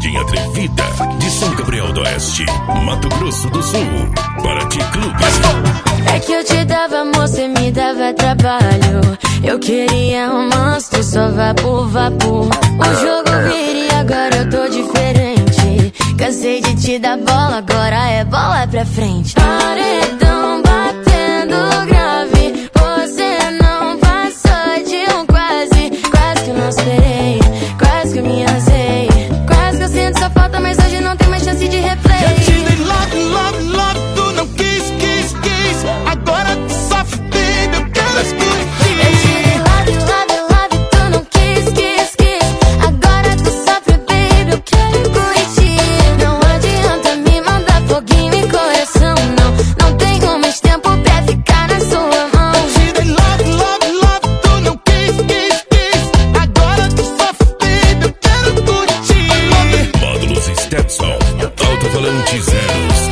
Safadinha atrevida de São Gabriel do Oeste, Mato Grosso do Sul, Paraty Clube. É que eu te dava amor, cê me dava trabalho. Eu queria romance, tu só vapo, vapo. O jogo vira e agora eu tô diferente. Cansei de te dar bola, agora é bola pra frente. Paredão batendo grave, você não passou de um quase. Quase que eu não esperei, quase que eu me arrasei. Quase que eu sinto sua falta, mas hoje não tem mais chance de replay. Já te dei love, love, love, tu não quis, quis, quis. Agora tu sofre, baby, eu quero as curtir. Eu te dei love, love, love, tu não quis, quis, quis. Agora tu sofre, baby, eu quero curtir. Não adianta me mandar foguinho em coração, não. Não tenho mais tempo pra ficar na sua mão. Eu te dei love, love, love, tu não quis, quis, quis. Agora tu sofre, baby, eu quero curtir. Módulos Stetson, alto-falante zeros,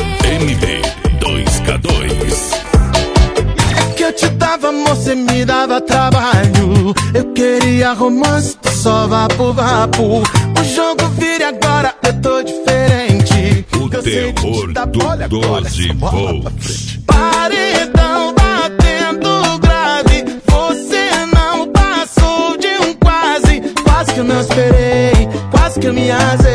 MB2K2. É que eu te dava amor, cê me dava trabalho. Eu queria romance, tu só vapo, vapo. O jogo vira e agora eu tô diferente. O terror do 12 volts. Paredão batendo grave, você não passou de um quase. Quase que eu não esperei, quase que eu me arrasei.